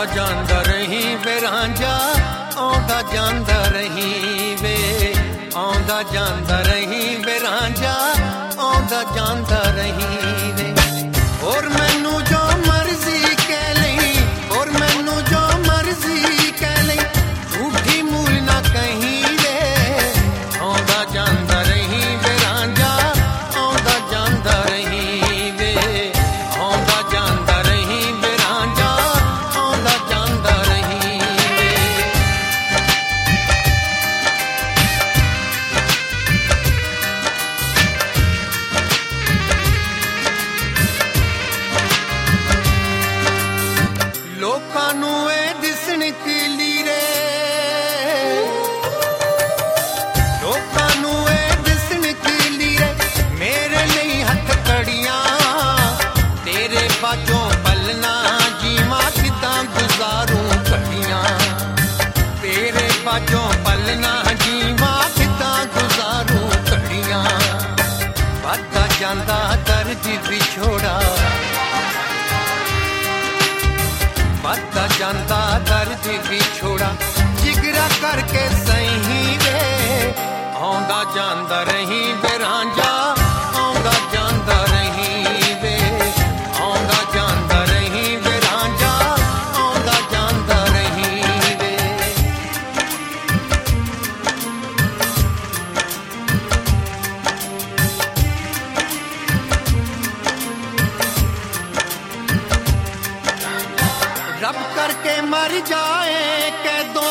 ਜਾਂਦਾ ਰਹੀਂ ਵੇ ਰਾਂਝਾ, ਆਉਂਦਾ ਜਾਂਦਾ ਰਹੀਂ ਵੇ, ਆਉਂਦਾ ਜਾਂਦਾ ਰਹੀਂ ਵੇ ਰਾਂਝਾ, ਆਉਂਦਾ ਜਾਂਦਾ ਰਹੀਂ ਵੇ। ਹੋਰ ਮੈਨੂੰ ਜੋ ਮਰਜ਼ੀ ਕਹਿ ਲਈ, ਹੋਰ ਮੈਨੂੰ ਜੋ ਮਰਜ਼ੀ ਕਹਿ ਲਈ, ਝੂਠੀ ਮੂਲ ਨਾ ਕਹੀਂ ਵੇ, ਆਉਂਦਾ ਜਾਂਦਾ ਰਹੀਂ ਵੇ ਰਾਂਝਾ, ਆਉਂਦਾ ਜਾਂਦਾ ਰਹੀਂ ਵੇ, ਆਉਂਦਾ ਜਾਂਦਾ ਰਹੀਂ ਵੇ ਰਾਂਝਾ, ਆਉਂਦਾ ਜਾਂਦਾ ਰਹੀਂ ਵੇ। ਲੋਕਾਂ ਨੂੰ ਇਹ ਦਿਸਣ ਲੀਰੇ, ਲੋਕਾਂ ਨੂੰ ਇਹ ਦਿਸਣ ਲੀਰੇ, ਮੇਰੇ ਲਈ ਹੱਥ ਕੜੀਆਂ, ਤੇਰੇ ਬਾਝੋਂ ਪਲਣਾ ਜੀਵਾਂ ਕਿੱਦਾਂ ਗੁਜ਼ਾਰੂ ਘੜੀਆਂ, ਤੇਰੇ ਬਾਝੋਂ ਪਲਣਾ ਜੀਵਾਂ ਕਿੱਦਾਂ ਗੁਜ਼ਾਰੂ ਘੜੀਆਂ। ਵੱਧਦਾ ਜਾਂਦਾ ਦਰਦ ਵਿਛੋੜਾ, ਵੱਧਦਾ ਜਾਂਦਾ ਦਰਦ ਵਿਛੋੜਾ, ਜਿਗਰਾ ਕਰਕੇ ਸਹੀ ਵੇ, ਆਉਂਦਾ ਜਾਂਦਾ ਰਹੀਂ ਵੇ ਰਾਂਝਾ, ਆਉਂਦਾ ਜਾਂਦਾ ਰਹੀਂ ਵੇ, ਆਉਂਦਾ ਜਾਂਦਾ ਰਹੀਂ ਵੇ ਰਾਂਝਾ, ਆਉਂਦਾ ਜਾਂਦਾ ਰਹੀਂ ਵੇ। ਰੱਬ ਕਰਕੇ ਮਰ ਜਾਏ ਕਦੋਂ,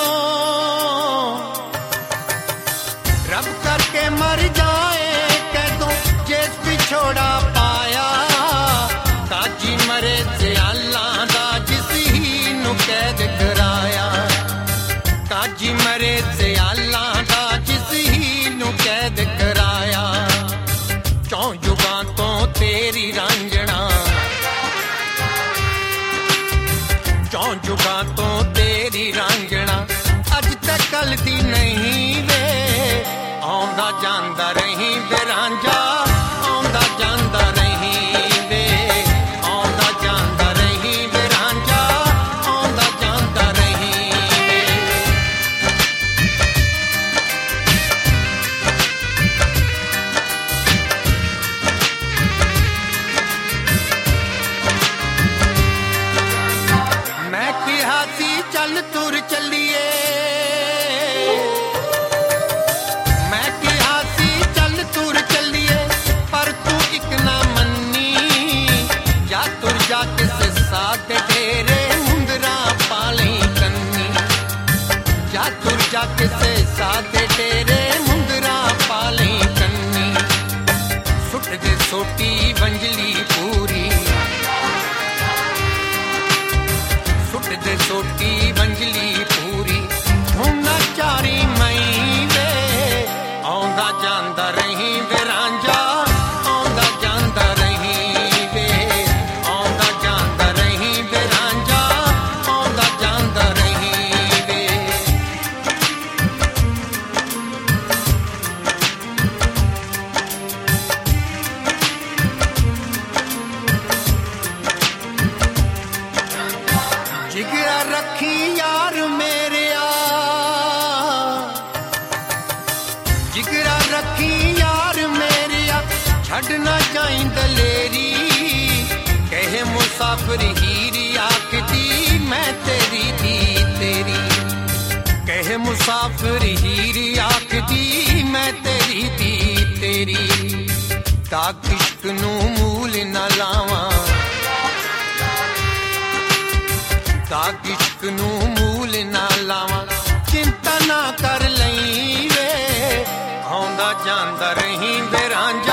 ਰੱਬ ਕਰਕੇ ਮਰ ਜਾਏ ਕਦੋਂ, ਜਿਸ ਵਿਛੋੜਾ ਪਾਇਆ, ਕਾਜੀ ਮਰੇ ਸਿਆਲਾਂ ਦਾ ਜਿਸ ਹੀ ਨੂੰ ਕੈਦ ਕਰਾਇਆ, ਕਾਜੀ ਮਰੇ ਸਿਆਲਾਂ ਦਾ ਜਿਸ ਹੀ ਨੂੰ ਕੈਦ ਕਰਾਇਆ। ਚੌਂ ਯੁਗਾਂ ਤੋਂ ਤੇਰੀ ਰਾਂਝਣਾ, ਚੌਂ ਯੁਗਾਂ ਤੋਂ ਤੇਰੀ ਰਾਂਝਣਾ, ਅੱਜ ਤੱਕ ਕੱਲ੍ਹ ਨਹੀਂ ਵੇ, ਆਉਂਦਾ ਜਾਂਦਾ ਰਹੀਂ ਵੇ ਰਾਂਝਾ, ਆਉਂਦਾ ਜਾਂਦਾ ਰਹੀਂ ਵੇ, ਆਉਂਦਾ ਜਾਂਦਾ ਰਹੀਂ ਵੇ ਰਾਂਝਾ, ਆਉਂਦਾ ਜਾਂਦਾ ਰਹੀਂ ਵੇ। ਮੈਂ ਕਿਹਾ ਸੀ ਚੱਲ ਤੁਰ ਚੱਲੀਏ, ਮੈਂ ਕਿਹਾ ਸੀ ਚੱਲ ਤੁਰ ਚੱਲੀਏ, ਪਰ ਤੂੰ ਇੱਕ ਨਾ ਮੰਨੀ, ਜਾ ਤੁਰ ਜਾ ਕਿਸੇ ਸਾਥ ਡੇਰੇ ਮੁੰਦਰਾਂ ਪਾ ਲਈ ਕੰਨੀ, ਜਾ ਤੁਰ ਜਾ ਕਿਸੇ ਸਾਥ ਡੇਰੇ ਮੁੰਦਰਾਂ ਪਾ ਲਈ ਕੰਨੀ। ਸੁੱਟ ਦੇ ਸੋਟੀ ਵੰਜਲੀ ਪੂਰੀ, ਸੁੱਟ ਦੇ ਸੋਟੀ ਵੰਜਲੀ ਪੂਰੀ, ਹੁਣ ਨਾ ਚਾਰੀ ਮਈ ਵੇ, ਆਉਂਦਾ ਜਾਂਦਾ ਰਹੀਂ ਵੇ ਰਾਂਝਾ, ਆਉਂਦਾ ਜਾਂਦਾ ਰਹੀਂ ਵੇ, ਆਉਂਦਾ ਜਾਂਦਾ ਰਹੀਂ ਵੇ ਰਾਂਝਾ, ਆਉਂਦਾ ਜਾਂਦਾ ਰਹੀਂ ਵੇ। ਜਿਗਰਾ ਰੱਖੀ ਯਾਰ ਮੇਰਿਆ, ਜਿਗਰਾ ਰੱਖੀ ਯਾਰ ਮੇਰਿਆ, ਛੱਡ ਨਾ ਜਾਈਂ ਦਲੇਰੀ, ਕਹੇ ਮੁਸਾਫਿਰ ਹੀਰ ਆਖਦੀ ਮੈਂ ਤੇਰੀ ਦੀ ਤੇਰੀ, ਕਹੇ ਮੁਸਾਫਿਰ ਹੀਰ ਆਖਦੀ ਮੈਂ ਤੇਰੀ ਦੀ ਤੇਰੀ। ਤਾਂ ਇਸ਼ਕ ਨੂੰ ਮੂਲ ਨਾ ਲਾਵਾਂ, ਤਾਂ ਇਸ਼ਕ ਨੂੰ ਮੂਲ ਨਾ ਲਾਵਾਂ, ਚਿੰਤਾ ਨਾ ਕਰ ਲਈ ਵੇ, ਆਉਂਦਾ ਜਾਂਦਾ ਰਹੀਂ ਵੇ ਰਾਂਝਾ,